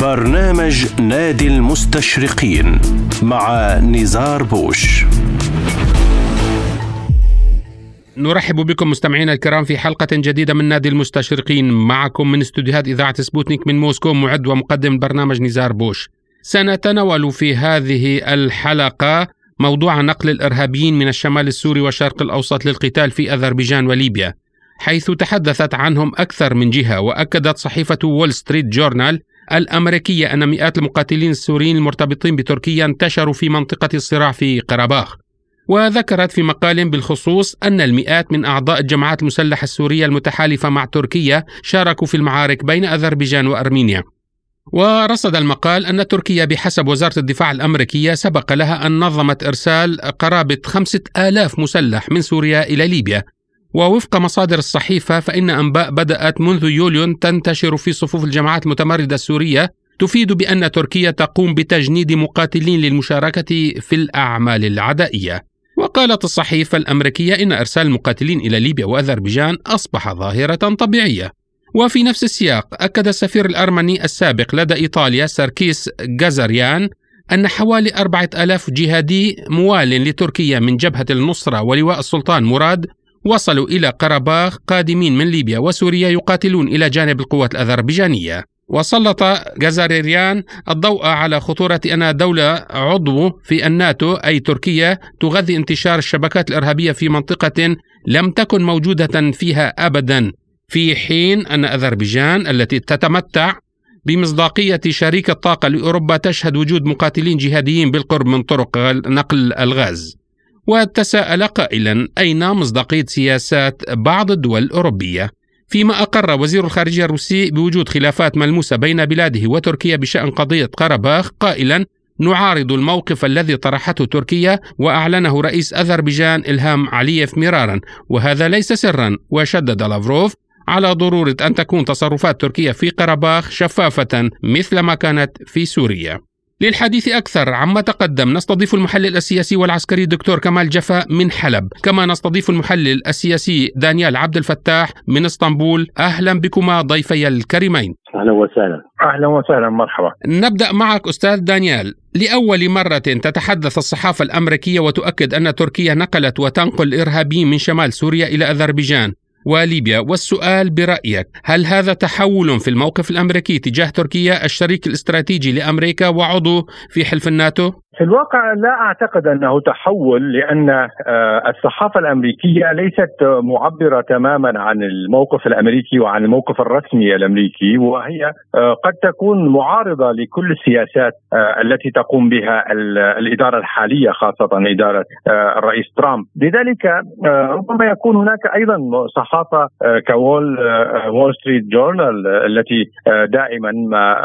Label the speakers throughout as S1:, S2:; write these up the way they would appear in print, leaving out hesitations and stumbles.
S1: برنامج نادي المستشرقين مع نزار بوش.
S2: نرحب بكم مستمعينا الكرام في حلقة جديدة من نادي المستشرقين. معكم من استوديوهات إذاعة سبوتنيك من موسكو معد ومقدم البرنامج نزار بوش. سنتناول في هذه الحلقة موضوع نقل الإرهابيين من الشمال السوري والشرق الأوسط للقتال في أذربيجان وليبيا، حيث تحدثت عنهم أكثر من جهة. وأكدت صحيفة وول ستريت جورنال الأمريكية أن مئات المقاتلين السوريين المرتبطين بتركيا انتشروا في منطقة الصراع في قرباخ. وذكرت في مقال بالخصوص أن المئات من أعضاء الجماعات المسلحة السورية المتحالفة مع تركيا شاركوا في المعارك بين أذربيجان وأرمينيا. ورصد المقال أن تركيا بحسب وزارة الدفاع الأمريكية سبق لها أن نظمت إرسال قرابة 5,000 مسلح من سوريا إلى ليبيا. ووفق مصادر الصحيفة فإن أنباء بدأت منذ يوليو تنتشر في صفوف الجماعات المتمردة السورية تفيد بأن تركيا تقوم بتجنيد مقاتلين للمشاركة في الأعمال العدائية. وقالت الصحيفة الأمريكية إن إرسال المقاتلين إلى ليبيا وأذربيجان أصبح ظاهرة طبيعية. وفي نفس السياق أكد السفير الأرمني السابق لدى إيطاليا ساركيس غازاريان أن حوالي 4,000 جهادي موال لتركيا من جبهة النصرة ولواء السلطان مراد وصلوا إلى قرباخ قادمين من ليبيا وسوريا يقاتلون إلى جانب القوات الأذربيجانية. وسلط غازاريان الضوء على خطورة أن دولة عضو في الناتو أي تركيا تغذي انتشار الشبكات الإرهابية في منطقة لم تكن موجودة فيها أبدا، في حين أن أذربيجان التي تتمتع بمصداقية شريك الطاقة لأوروبا تشهد وجود مقاتلين جهاديين بالقرب من طرق نقل الغاز. وتساءل قائلا أين مصداقية سياسات بعض الدول الأوروبية؟ فيما أقر وزير الخارجية الروسي بوجود خلافات ملموسة بين بلاده وتركيا بشأن قضية قرباخ قائلا نعارض الموقف الذي طرحته تركيا وأعلنه رئيس أذربيجان إلهام علييف مرارا، وهذا ليس سرا. وشدد لافروف على ضرورة أن تكون تصرفات تركيا في قرباخ شفافة مثل ما كانت في سوريا. للحديث أكثر عما تقدم نستضيف المحلل السياسي والعسكري دكتور كمال جفا من حلب، كما نستضيف المحلل السياسي دانيال عبد الفتاح من اسطنبول. أهلا بكما ضيفي الكريمين.
S3: أهلا وسهلا. أهلا وسهلا، مرحبا.
S2: نبدأ معك أستاذ دانيال. لأول مرة تتحدث الصحافة الأمريكية وتؤكد أن تركيا نقلت وتنقل إرهابيين من شمال سوريا إلى أذربيجان وليبيا، والسؤال برأيك هل هذا تحول في الموقف الأمريكي تجاه تركيا الشريك الاستراتيجي لأمريكا وعضو في حلف الناتو؟
S3: في الواقع لا أعتقد أنه تحول، لأن الصحافة الأمريكية ليست معبرة تماما عن الموقف الأمريكي وعن الموقف الرسمي الأمريكي، وهي قد تكون معارضة لكل السياسات التي تقوم بها الإدارة الحالية، خاصة إدارة الرئيس ترامب. لذلك ربما يكون هناك أيضا صحافة كوول ستريت جورنال التي دائما ما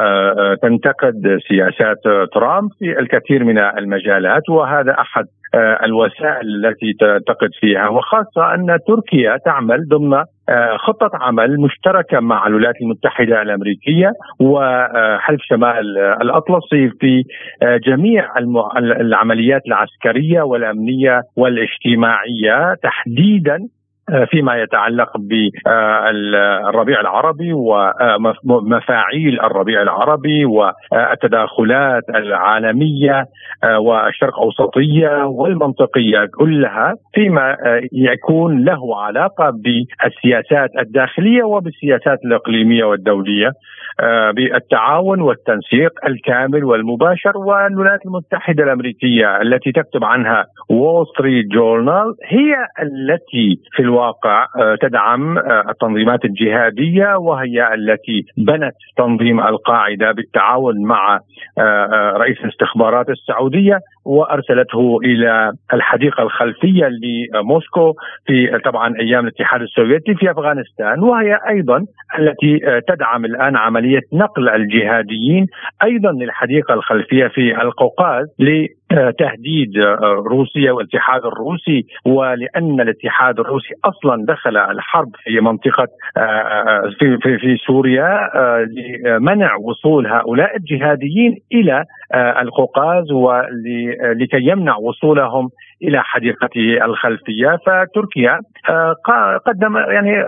S3: تنتقد سياسات ترامب في الكثير من المجالات، وهذا أحد الوسائل التي تنتقد فيها، وخاصة أن تركيا تعمل ضمن خطة عمل مشتركة مع الولايات المتحدة الأمريكية وحلف شمال الأطلسي في جميع العمليات العسكرية والأمنية والاجتماعية، تحديدا فيما يتعلق بالربيع العربي ومفاعيل الربيع العربي والتداخلات العالمية والشرق أوسطية والمنطقية كلها، فيما يكون له علاقة بالسياسات الداخلية وبالسياسات الإقليمية والدولية، بالتعاون والتنسيق الكامل والمباشر. والولايات المتحدة الأمريكية التي تكتب عنها وول ستريت جورنال هي التي في الواقع تدعم التنظيمات الجهادية، وهي التي بنت تنظيم القاعدة بالتعاون مع رئيس الاستخبارات السعودية وأرسلته إلى الحديقة الخلفية لموسكو في طبعا أيام الاتحاد السوفيتي في أفغانستان، وهي أيضا التي تدعم الآن عملية نقل الجهاديين أيضا للحديقة الخلفية في القوقاز لتهديد روسيا والاتحاد الروسي، ولأن الاتحاد الروسي أصلا دخل الحرب في منطقة في سوريا لمنع وصول هؤلاء الجهاديين إلى القوقاز ولكي يمنع وصولهم إلى حديقته الخلفية. فتركيا قدم يعني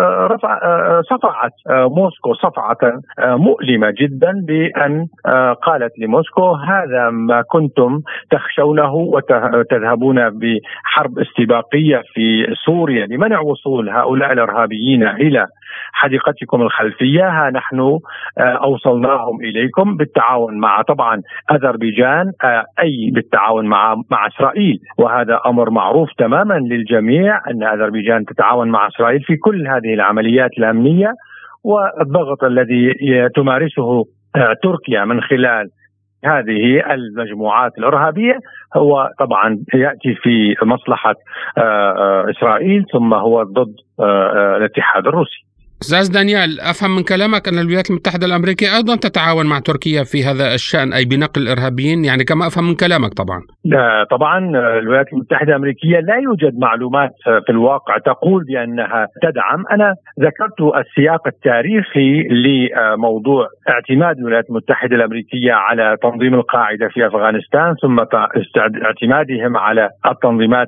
S3: صفعت موسكو صفعة مؤلمة جدا بأن قالت لموسكو هذا ما كنتم تخشونه وتذهبون بحرب استباقية في سوريا لمنع وصول هؤلاء الإرهابيين إلى حديقتكم الخلفية، ها نحن أوصلناهم إليكم بالتعاون مع طبعا أذربيجان، أي بالتعاون مع إسرائيل. وهذا أمر معروف تماما للجميع أن أذربيجان تتعاون مع إسرائيل في كل هذه العمليات الأمنية، والضغط الذي تمارسه تركيا من خلال هذه المجموعات الإرهابية هو طبعا يأتي في مصلحة إسرائيل، ثم هو ضد الاتحاد الروسي.
S2: أستاذ دانيال، أفهم من كلامك أن الولايات المتحدة الأمريكية أيضا تتعاون مع تركيا في هذا الشأن، أي بنقل الإرهابيين، يعني كما أفهم من كلامك.
S3: طبعا الولايات المتحدة الأمريكية لا يوجد معلومات في الواقع تقول بأنها تدعم. أنا ذكرت السياق التاريخي لموضوع اعتماد الولايات المتحدة الأمريكية على تنظيم القاعدة في أفغانستان، ثم اعتمادهم على التنظيمات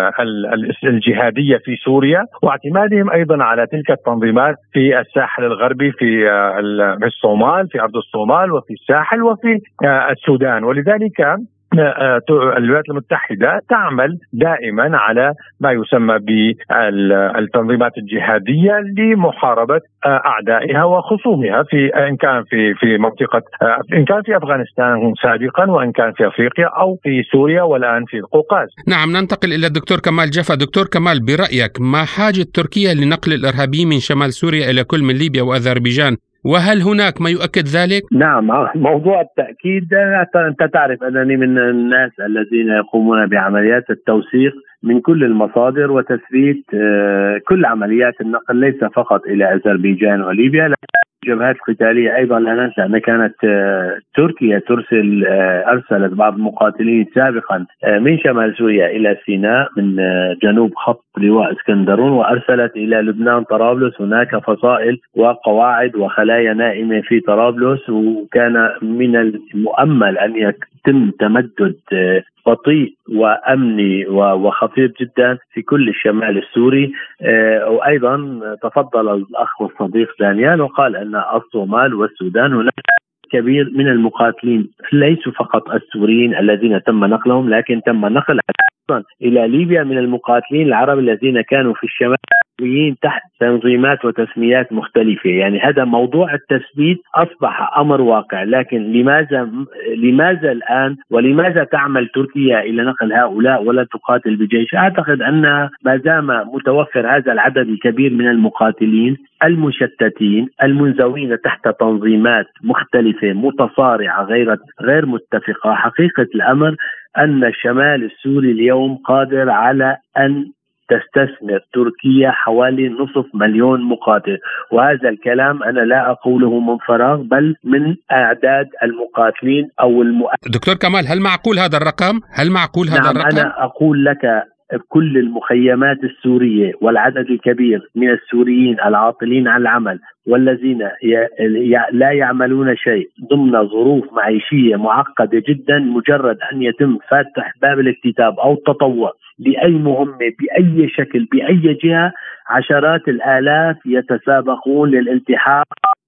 S3: الجهادية في سوريا، واعتمادهم أيضا على تلك التنظيمات في الساحل الغربي في الصومال، في أرض الصومال، وفي الساحل، وفي السودان. ولذلك الولايات المتحدة تعمل دائما على ما يسمى بالتنظيمات الجهادية لمحاربة أعدائها وخصومها إن كان في منطقة، إن كان في أفغانستان سابقا، وإن كان في أفريقيا أو في سوريا، والآن في القوقاز.
S2: نعم، ننتقل إلى الدكتور كمال جفا. دكتور كمال، برأيك ما حاجة تركيا لنقل الإرهابيين من شمال سوريا إلى كل من ليبيا وأذربيجان، وهل هناك ما يؤكد ذلك؟
S4: نعم، موضوع التأكيد، أنت تعرف أنني من الناس الذين يقومون بعمليات التوثيق من كل المصادر وتثبيت كل عمليات النقل، ليس فقط إلى أذربيجان وليبيا، لكن الجبهات القتالية أيضا. لا ننسى أن كانت تركيا أرسلت بعض المقاتلين سابقا من شمال سوريا إلى سيناء من جنوب خط لواء اسكندرون، وأرسلت إلى لبنان طرابلس. هناك فصائل وقواعد وخلايا نائمة في طرابلس، وكان من المؤمل أن يتم تمدد بطيء وأمني وخطير جدا في كل الشمال السوري. وأيضا تفضل الأخ والصديق دانيال وقال أن الصومال والسودان هناك كبير من المقاتلين، ليسوا فقط السوريين الذين تم نقلهم، لكن تم نقل أيضا إلى ليبيا من المقاتلين العرب الذين كانوا في الشمال تحت تنظيمات وتسميات مختلفة. يعني هذا موضوع التثبيت أصبح أمر واقع. لكن لماذا الآن ولماذا تعمل تركيا إلى نقل هؤلاء ولا تقاتل بجيش؟ أعتقد أن ما دام متوفر هذا العدد الكبير من المقاتلين المشتتين المنزوين تحت تنظيمات مختلفة متصارعة غير متفقة، حقيقة الأمر أن الشمال السوري اليوم قادر على أن تستثمر تركيا حوالي 500,000 مقاتل. وهذا الكلام أنا لا أقوله من فراغ، بل من أعداد المقاتلين أو
S2: دكتور كمال، هل معقول هذا الرقم؟
S4: نعم، أنا أقول لك كل المخيمات السورية والعدد الكبير من السوريين العاطلين عن العمل والذين لا يعملون شيء ضمن ظروف معيشية معقدة جدا، مجرد أن يتم فتح باب الاكتتاب أو التطوع لأي مهمة بأي شكل بأي جهة، عشرات الآلاف يتسابقون للالتحاق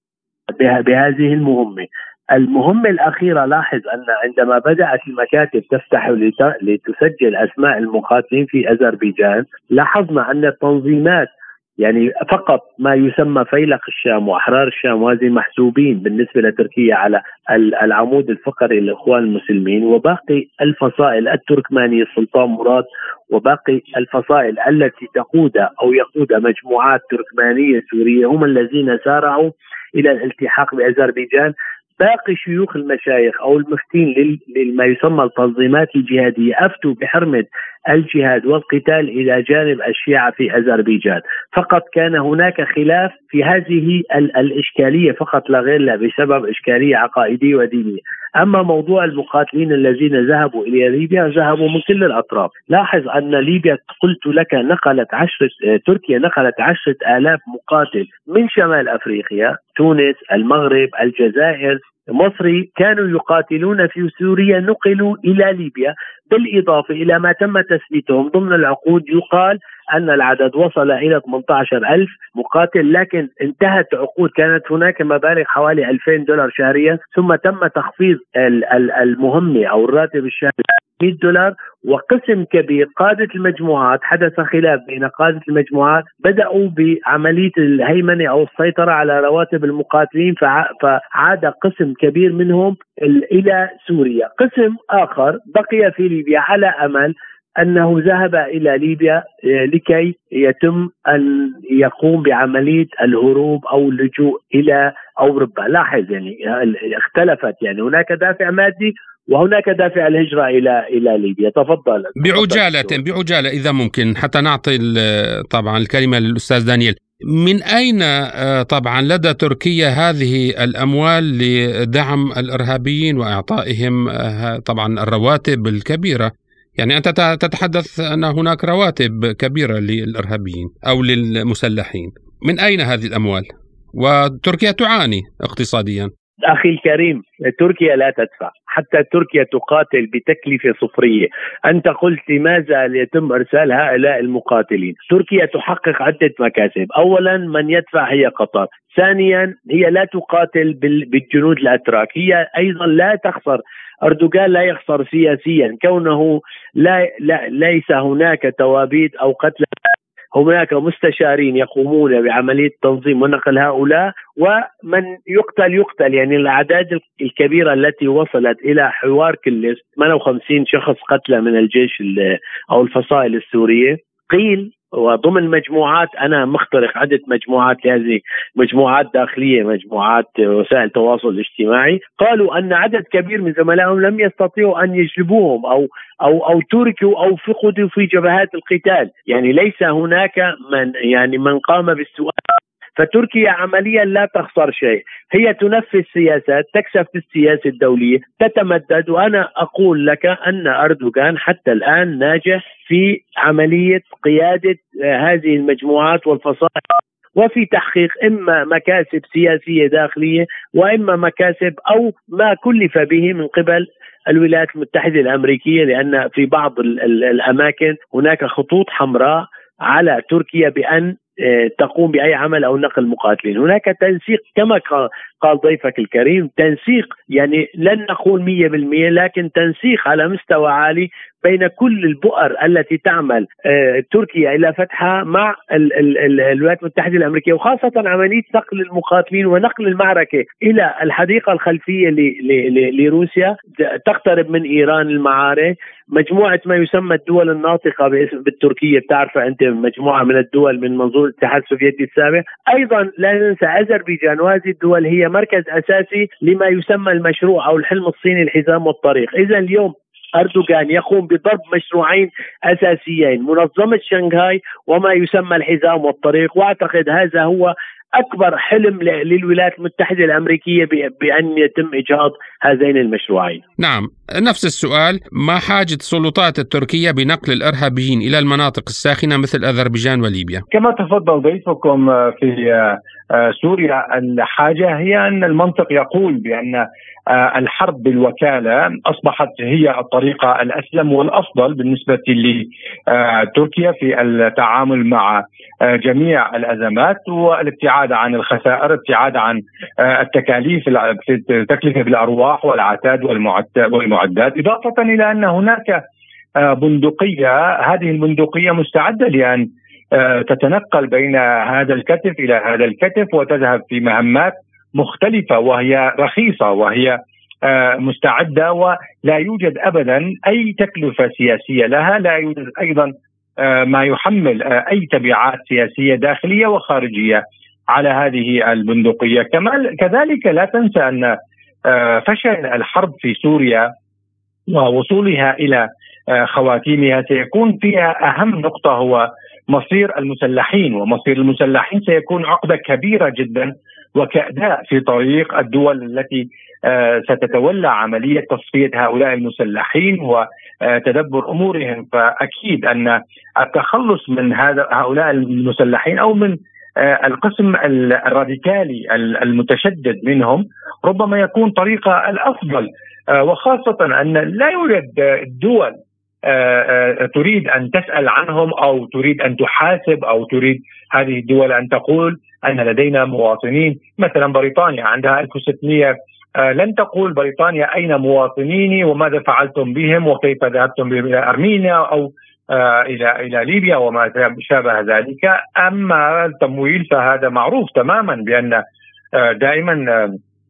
S4: بهذه المهمة الأخيرة. لاحظ أن عندما بدأت المكاتب تفتح لتسجل أسماء المقاتلين في أذربيجان، لاحظنا أن التنظيمات يعني فقط ما يسمى فيلق الشام وأحرار الشام، وهذه محسوبين بالنسبة لتركيا على العمود الفقري للإخوان المسلمين، وباقي الفصائل التركمانية السلطان مراد، وباقي الفصائل التي يقود مجموعات تركمانية سورية هم الذين سارعوا إلى الالتحاق بأذربيجان. باقي شيوخ المشايخ أو المفتين لما يسمى التنظيمات الجهادية أفتوا بحرمة الجهاد والقتال إلى جانب الشيعة في أذربيجان. فقط كان هناك خلاف في هذه الإشكالية فقط لا غير، لا بسبب إشكالية عقائدية ودينية. أما موضوع المقاتلين الذين ذهبوا إلى ليبيا، ذهبوا من كل الأطراف. لاحظ أن ليبيا قلت لك تركيا نقلت 10,000 مقاتل من شمال أفريقيا، تونس، المغرب، الجزائر، مصري كانوا يقاتلون في سوريا نقلوا إلى ليبيا، بالإضافة إلى ما تم تثبيتهم ضمن العقود. يقال أن العدد وصل إلى 18,000 مقاتل، لكن انتهت عقود كانت هناك مبالغ حوالي $2,000 شهريا، ثم تم تخفيض المهمة أو الراتب الشهري $100. وقسم كبير قادة المجموعات، حدث خلاف بين قادة المجموعات، بدأوا بعملية الهيمنة أو السيطرة على رواتب المقاتلين، فعاد قسم كبير منهم إلى سوريا. قسم آخر بقي في ليبيا على أمل أنه ذهب إلى ليبيا لكي يتم أن يقوم بعملية الهروب أو اللجوء إلى أوروبا. لاحظ يعني اختلفت، يعني هناك دافع مادي وهناك دافع الهجرة إلى ليبيا. تفضل
S2: بعجالة إذا ممكن، حتى نعطي طبعا الكلمة للأستاذ دانيال. من أين طبعا لدى تركيا هذه الأموال لدعم الإرهابيين وإعطائهم طبعا الرواتب الكبيرة؟ يعني أنت تتحدث أن هناك رواتب كبيرة للإرهابيين أو للمسلحين، من أين هذه الأموال؟ وتركيا تعاني اقتصاديا.
S4: أخي الكريم، تركيا لا تدفع، حتى تركيا تقاتل بتكلفة صفرية. أنت قلت لماذا يتم إرسال هؤلاء المقاتلين؟ تركيا تحقق عدة مكاسب. أولا، من يدفع هي قطر. ثانيا، هي لا تقاتل بالجنود الأتراك، هي أيضا لا تخسر. أردوغان لا يخسر سياسيا كونه ليس هناك توابيت أو قتل، هناك مستشارين يقومون بعملية تنظيم ونقل هؤلاء، ومن يقتل. يعني الأعداد الكبيرة التي وصلت إلى حوار كلش 58 شخص قتلى من الجيش أو الفصائل السورية. قيل وضمن مجموعات، أنا مخترق عدة مجموعات، هذه مجموعات داخلية، مجموعات وسائل التواصل الاجتماعي، قالوا أن عدد كبير من زملائهم لم يستطيعوا أن يجلبوهم أو تركوا أو فقدوا في جبهات القتال. يعني ليس هناك من قام بالسؤال. فتركيا عمليا لا تخسر شيء، هي تنفذ سياسات، تكسب في السياسة الدولية، تتمدد. وأنا أقول لك أن أردوغان حتى الآن ناجح في عملية قيادة هذه المجموعات والفصائل، وفي تحقيق إما مكاسب سياسية داخلية وإما مكاسب أو ما كلف به من قبل الولايات المتحدة الأمريكية، لأن في بعض الأماكن هناك خطوط حمراء على تركيا بأن تقوم بأي عمل أو نقل مقاتلين. هناك تنسيق كما قال ضيفك الكريم، تنسيق يعني لن نقول 100%، لكن تنسيق على مستوى عالي بين كل البؤر التي تعمل تركيا إلى فتحها مع الولايات المتحدة الأمريكية، وخاصة عملية نقل المقاتلين ونقل المعركة إلى الحديقة الخلفية لروسيا، تقترب من إيران المعارك. مجموعة ما يسمى الدول الناطقة بالتركية، بتعرف أنت مجموعة من الدول من منظور الاتحاد السوفيتي السابق. أيضا لا ننسى أذربيجان، وهذه الدول هي مركز أساسي لما يسمى المشروع أو الحلم الصيني الحزام والطريق. إذا اليوم أردوغان يقوم بضرب مشروعين أساسيين، منظمة شنغهاي وما يسمى الحزام والطريق، وأعتقد هذا هو أكبر حلم للولايات المتحدة الأمريكية بأن يتم إجهاض هذين المشروعين.
S2: نعم، نفس السؤال، ما حاجة السلطات التركية بنقل الإرهابيين إلى المناطق الساخنة مثل أذربيجان وليبيا؟
S3: كما تفضل ضيفكم في سوريا، الحاجة هي أن المنطق يقول بأن الحرب بالوكالة أصبحت هي الطريقة الأسلم والأفضل بالنسبة لتركيا في التعامل مع جميع الأزمات، والابتعاد عن الخسائر، الابتعاد عن التكلفة بالأرواح والعتاد والمعدات، إضافة إلى أن هناك بندقية. هذه البندقية مستعدة لأن تتنقل بين هذا الكتف إلى هذا الكتف وتذهب في مهمات مختلفة، وهي رخيصة وهي مستعدة، ولا يوجد أبدا أي تكلفة سياسية لها، لا يوجد أيضا ما يحمل أي تبعات سياسية داخلية وخارجية على هذه البندقية. كذلك لا تنسى أن فشل الحرب في سوريا ووصولها إلى خواتيمها سيكون فيها أهم نقطة هو مصير المسلحين، ومصير المسلحين سيكون عقبة كبيرة جدا وكأداء في طريق الدول التي ستتولى عملية تصفية هؤلاء المسلحين وتدبر أمورهم. فأكيد أن التخلص من هؤلاء المسلحين أو من القسم الراديكالي المتشدد منهم ربما يكون طريقة الأفضل، وخاصة أن لا يوجد دول تريد أن تسأل عنهم أو تريد أن تحاسب أو تريد هذه الدول أن تقول أن لدينا مواطنين. مثلا بريطانيا عندها 1600، لن تقول بريطانيا أين مواطنيني وماذا فعلتم بهم وكيف ذهبتم إلى أرمينيا أو إلى ليبيا وما شابه ذلك. أما التمويل فهذا معروف تماما بأن دائما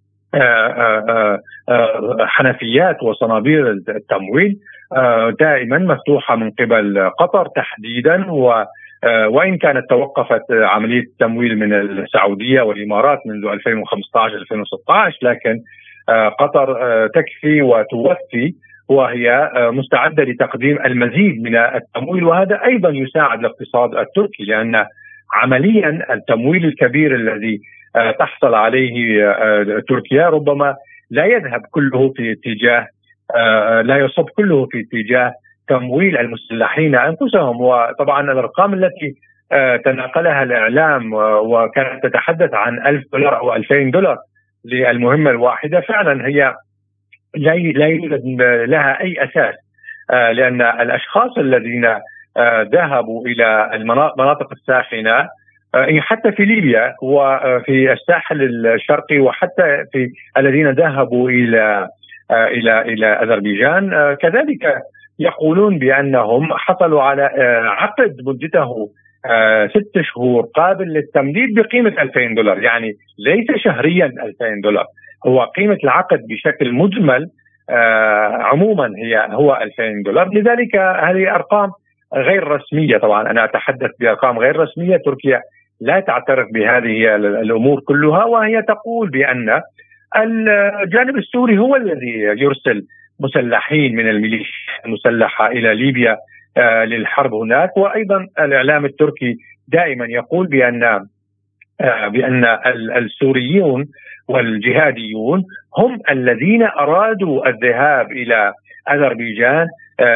S3: حنفيات وصنابير التمويل دائما مفتوحة من قبل قطر تحديدا، وإن كانت توقفت عملية التمويل من السعودية والإمارات منذ 2015-2016، لكن قطر تكفي وتوفي وهي مستعدة لتقديم المزيد من التمويل، وهذا أيضا يساعد الاقتصاد التركي، لأن عمليا التمويل الكبير الذي تحصل عليه تركيا ربما لا يذهب كله في اتجاه، لا يصب كله في اتجاه تمويل المسلحين أنفسهم. وطبعا الأرقام التي تناقلها الإعلام وكانت تتحدث عن $1000 أو $2000 للمهمة الواحدة فعلا هي لا يوجد لها أي أساس، لأن الأشخاص الذين ذهبوا إلى المناطق الساخنة حتى في ليبيا وفي الساحل الشرقي وحتى في الذين ذهبوا إلى أذربيجان كذلك يقولون بأنهم حصلوا على عقد مدته 6 شهور قابل للتمديد بقيمة $2000، يعني ليس شهريا $2000، هو قيمة العقد بشكل مجمل عموما هو $2000. لذلك هذه أرقام غير رسمية، طبعا أنا أتحدث بأرقام غير رسمية، تركيا لا تعترف بهذه الأمور كلها، وهي تقول بأن الجانب السوري هو الذي يرسل مسلحين من الميليشيا المسلحة إلى ليبيا للحرب هناك. وأيضا الإعلام التركي دائما يقول بأن السوريون والجهاديون هم الذين أرادوا الذهاب إلى أذربيجان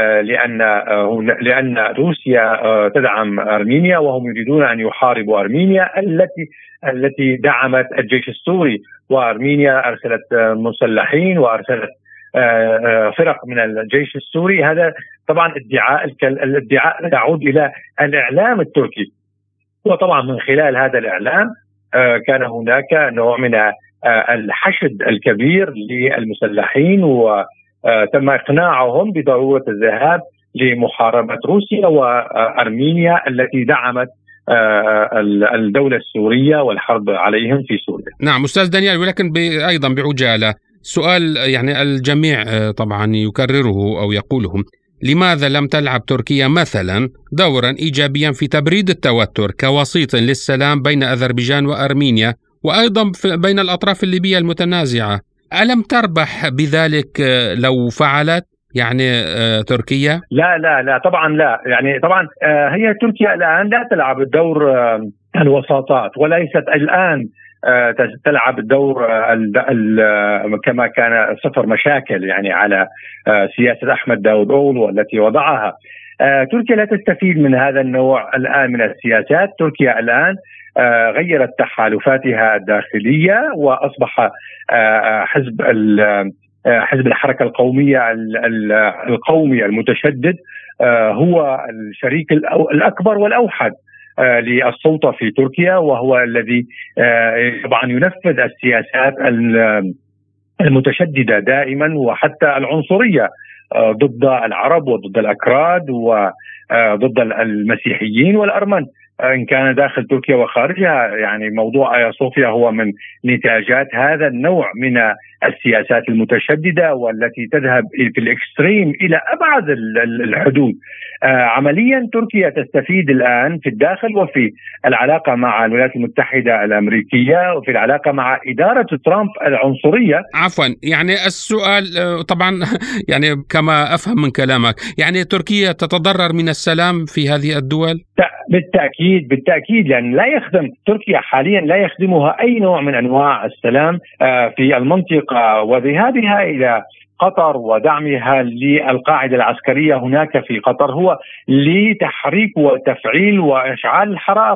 S3: لأن روسيا تدعم أرمينيا وهم يريدون أن يحاربوا أرمينيا التي دعمت الجيش السوري، وأرمينيا أرسلت مسلحين وأرسلت فرق من الجيش السوري. هذا طبعا الادعاء يعود إلى الإعلام التركي، وطبعا من خلال هذا الإعلام كان هناك نوع من الحشد الكبير للمسلحين، وتم إقناعهم بضرورة الذهاب لمحاربة روسيا وأرمينيا التي دعمت الدولة السورية والحرب عليهم في سوريا.
S2: نعم أستاذ دانيال، ولكن أيضا بعجالة سؤال يعني الجميع طبعا يكرره أو يقوله: لماذا لم تلعب تركيا مثلا دورا إيجابيا في تبريد التوتر كوسيط للسلام بين أذربيجان وأرمينيا وأيضا بين الأطراف الليبية المتنازعة؟ ألم تربح بذلك لو فعلت يعني تركيا؟
S3: لا طبعا لا، يعني طبعا هي تركيا الآن لا تلعب الدور الوساطات، وليست الآن تلعب الدور كما كان صفر مشاكل يعني على سياسة أحمد داود أوغلو والتي وضعها. تركيا لا تستفيد من هذا النوع الآن من السياسات. تركيا الآن غيرت تحالفاتها الداخلية وأصبح حزب الحركة القومية القومي المتشدد هو الشريك الأكبر والأوحد للسلطة في تركيا، وهو الذي طبعا ينفذ السياسات المتشددة دائما وحتى العنصرية ضد العرب وضد الأكراد وضد المسيحيين والأرمن إن كان داخل تركيا وخارجها. يعني موضوع آيا صوفيا هو من نتاجات هذا النوع من السياسات المتشددة والتي تذهب في الإكستريم إلى أبعد الحدود. عمليا تركيا تستفيد الآن في الداخل وفي العلاقة مع الولايات المتحدة الأمريكية وفي العلاقة مع إدارة ترامب العنصرية.
S2: عفوا، يعني السؤال طبعا يعني كما أفهم من كلامك يعني تركيا تتضرر من السلام في هذه الدول؟
S3: بالتأكيد، لأن لا يخدم تركيا حاليا لا يخدمها أي نوع من أنواع السلام في المنطقة، وذهابها إلى قطر ودعمها للقاعدة العسكرية هناك في قطر هو لتحريك وتفعيل وإشعال الحرائق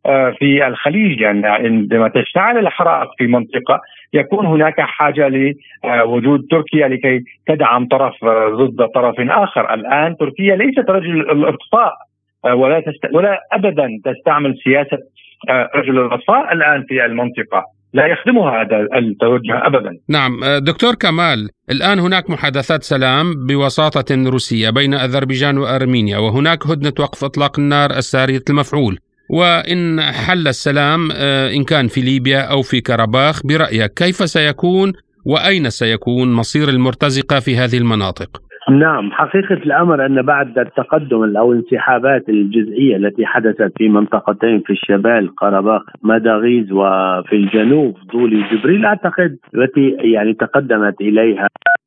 S3: في الخليج. يعني عندما تشتعل الحرائق في منطقة يكون هناك حاجة لوجود تركيا لكي تدعم طرف ضد طرف آخر. الآن تركيا ليست رجل الإطفاء ولا أبدا تستعمل سياسة رجل الإطفاء الآن في المنطقة، لا يخدمها هذا التوجه أبدا.
S2: نعم دكتور كمال، الآن هناك محادثات سلام بوساطة روسية بين أذربيجان وأرمينيا، وهناك هدنة وقف إطلاق النار السارية المفعول، وإن حل السلام إن كان في ليبيا أو في كرباخ، برأيك كيف سيكون وأين سيكون مصير المرتزقة في هذه المناطق؟
S4: نعم، حقيقة الأمر أن بعد التقدم أو الانسحابات الجزئية التي حدثت في منطقتين في الشمال قرباخ مداغيز وفي الجنوب ضولي جبريل، أعتقد التي يعني تقدمت إليها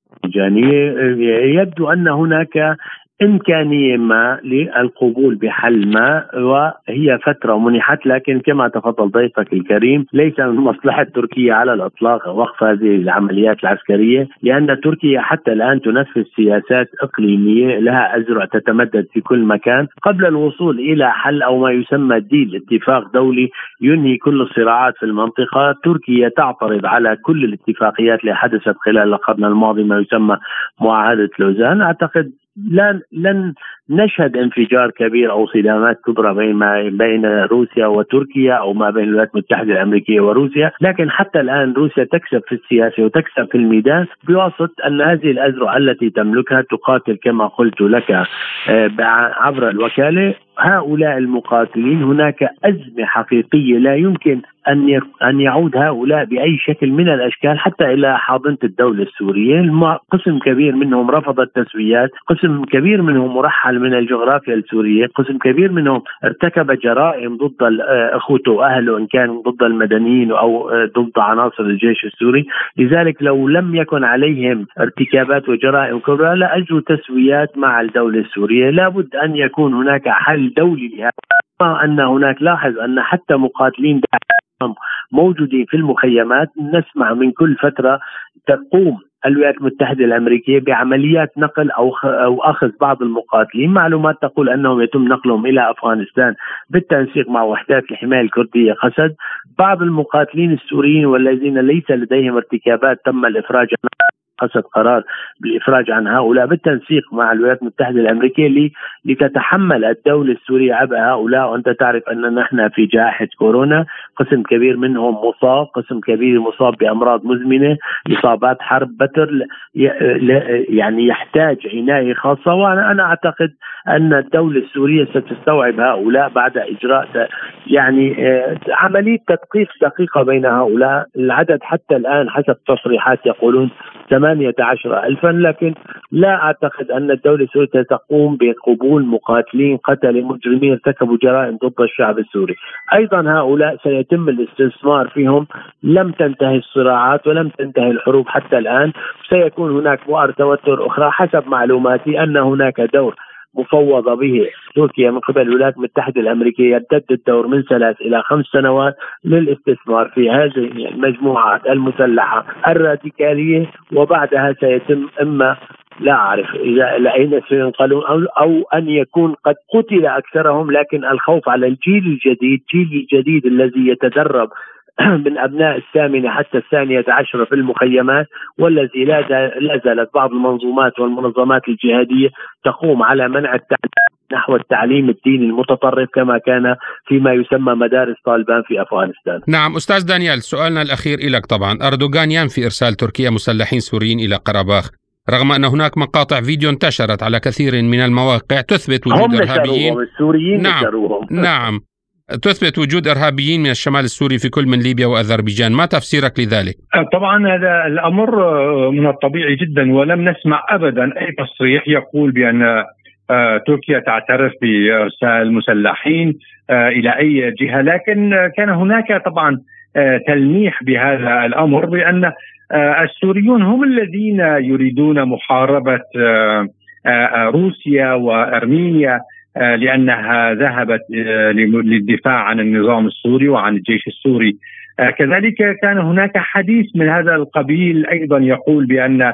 S4: يبدو أن هناك إمكانية ما للقبول بحل ما، وهي فترة منحت، لكن كما تفضل ضيفك الكريم ليس من مصلحة تركيا على الإطلاق وقف هذه العمليات العسكرية، لأن تركيا حتى الآن تنفذ سياسات إقليمية لها أزرع تتمدد في كل مكان قبل الوصول إلى حل أو ما يسمى ديل، اتفاق دولي ينهي كل الصراعات في المنطقة. تركيا تعترض على كل الاتفاقيات اللي حدثت خلال القرن الماضي، ما يسمى معاهدة لوزان. أعتقد لن نشهد انفجار كبير أو صدامات كبرى بين روسيا وتركيا أو ما بين الولايات المتحدة الأمريكية وروسيا، لكن حتى الآن روسيا تكسب في السياسة وتكسب في الميدان بواسطة أن هذه الأزرع التي تملكها تقاتل كما قلت لك عبر الوكالة. هؤلاء المقاتلين هناك أزمة حقيقية لا يمكن أن يعود هؤلاء بأي شكل من الأشكال حتى إلى حاضنة الدولة السورية. قسم كبير منهم رفض التسويات، قسم كبير منهم مرحل من الجغرافيا السورية، قسم كبير منهم ارتكب جرائم ضد أخوته وأهله إن كانوا ضد المدنيين أو ضد عناصر الجيش السوري. لذلك لو لم يكن عليهم ارتكابات وجرائم كبرى لأجروا تسويات مع الدولة السورية. لابد أن يكون هناك حل دولي لهذا. أن هناك لاحظ أن حتى مقاتلين موجودين في المخيمات، نسمع من كل فترة تقوم الولايات المتحدة الأمريكية بعمليات نقل أو أخذ بعض المقاتلين. معلومات تقول أنهم يتم نقلهم إلى أفغانستان بالتنسيق مع وحدات الحماية الكردية قسد. بعض المقاتلين السوريين والذين ليس لديهم ارتكابات تم الإفراج قصد قرار بالإفراج عن هؤلاء بالتنسيق مع الولايات المتحدة الأمريكية لتتحمل الدولة السورية عبء هؤلاء. وأنت تعرف أن نحن في جائحة كورونا، قسم كبير منهم مصاب، قسم كبير مصاب بأمراض مزمنة، إصابات حرب بتر، يعني يحتاج عناية خاصة. وأنا أعتقد أن الدولة السورية ستستوعب هؤلاء بعد إجراء يعني عملية تدقيق دقيقة بين هؤلاء. العدد حتى الآن حسب تصريحات يقولون 18,000، لكن لا أعتقد أن الدولة السورية تقوم بقبول مقاتلين قتل مجرمين ارتكبوا جرائم ضد الشعب السوري. أيضا هؤلاء سيتم الاستثمار فيهم. لم تنتهي الصراعات ولم تنتهي الحروب حتى الآن، سيكون هناك بؤر توتر أخرى. حسب معلوماتي أن هناك دور مفوضة به تركيا من قبل الولايات المتحدة الأمريكية يمتد الدور من 3 إلى 5 سنوات للاستثمار في هذه المجموعات المسلحة الراديكالية، وبعدها سيتم إما لا أعرف إذا لأين سينقلون أو أن يكون قد قتل أكثرهم. لكن الخوف على الجيل الجديد الذي يتدرب من أبناء 8 حتى 12 في المخيمات، والذي لا زالت بعض المنظومات والمنظمات الجهادية تقوم على منع التعليم نحو التعليم الديني المتطرف كما كان فيما يسمى مدارس طالبان في أفغانستان.
S2: نعم أستاذ دانيال، سؤالنا الأخير إليك. طبعا أردوغان ينفي إرسال تركيا مسلحين سوريين إلى قرباخ، رغم أن هناك مقاطع فيديو انتشرت على كثير من المواقع تثبت وجود إرهابيين.
S4: السوريين
S2: نعم تثبت وجود إرهابيين من الشمال السوري في كل من ليبيا وأذربيجان. ما تفسيرك لذلك؟
S3: طبعا هذا الأمر من الطبيعي جدا، ولم نسمع أبدا أي تصريح يقول بأن تركيا تعترف بإرسال مسلحين إلى أي جهة. لكن كان هناك طبعا تلميح بهذا الأمر بأن السوريون هم الذين يريدون محاربة روسيا وأرمينيا لأنها ذهبت للدفاع عن النظام السوري وعن الجيش السوري. كذلك كان هناك حديث من هذا القبيل أيضا يقول بأن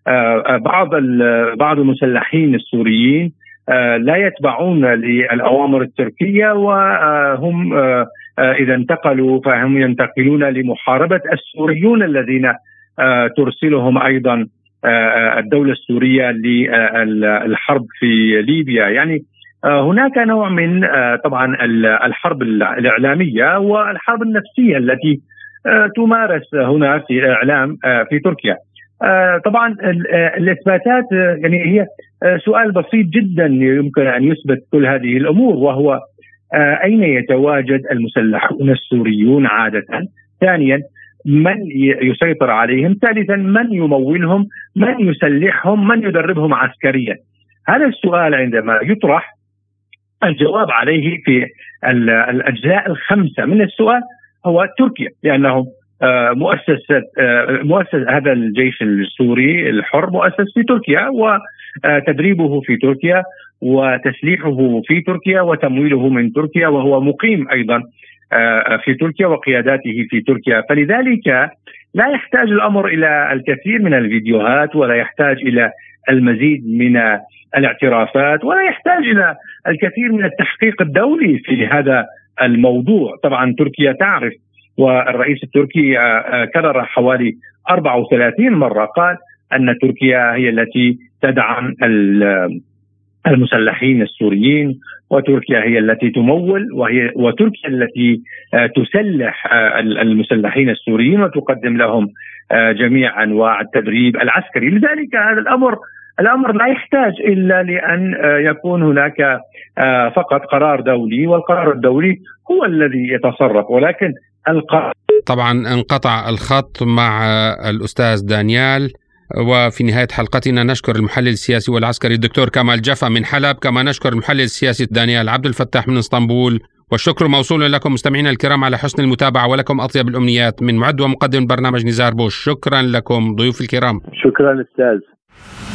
S3: بعض المسلحين السوريين لا يتبعون للأوامر التركية، وهم إذا انتقلوا فهم ينتقلون لمحاربة السوريون الذين ترسلهم أيضا الدولة السورية للحرب في ليبيا. يعني هناك نوع من طبعا الحرب الإعلامية والحرب النفسية التي تمارس هنا في الإعلام في تركيا. طبعا الإثباتات يعني هي سؤال بسيط جدا يمكن أن يثبت كل هذه الأمور، وهو أين يتواجد المسلحون السوريون عادة؟ ثانيا، من يسيطر عليهم؟ ثالثا، من يمولهم؟ من يسلحهم؟ من يدربهم عسكريا؟ هذا السؤال عندما يطرح الجواب عليه في الأجزاء الخمسة من السؤال هو تركيا، لأنه مؤسس هذا الجيش السوري الحر مؤسس في تركيا، وتدريبه في تركيا، وتسليحه في تركيا، وتمويله من تركيا، وهو مقيم أيضا في تركيا، وقياداته في تركيا. فلذلك لا يحتاج الأمر إلى الكثير من الفيديوهات، ولا يحتاج إلى المزيد من الاعترافات، ولا يحتاج إلى الكثير من التحقيق الدولي في هذا الموضوع. طبعا تركيا تعرف، والرئيس التركي كرر حوالي 34 مرة قال أن تركيا هي التي تدعم المسلحين السوريين، وتركيا هي التي تمول، وتركيا التي تسلح المسلحين السوريين وتقدم لهم جميع أنواع التدريب العسكري. لذلك هذا الأمر لا يحتاج إلا لأن يكون هناك فقط قرار دولي، والقرار الدولي هو الذي يتصرف. ولكن
S2: طبعا انقطع الخط مع الأستاذ دانيال، وفي نهاية حلقتنا نشكر المحلل السياسي والعسكري الدكتور كمال جفا من حلب، كما نشكر المحلل السياسي دانيال عبد الفتاح من اسطنبول. والشكر موصول لكم مستمعينا الكرام على حسن المتابعة، ولكم أطيب الأمنيات من معد ومقدم برنامج نزار بوش. شكرا لكم ضيوف الكرام.
S4: شكرا أستاذ.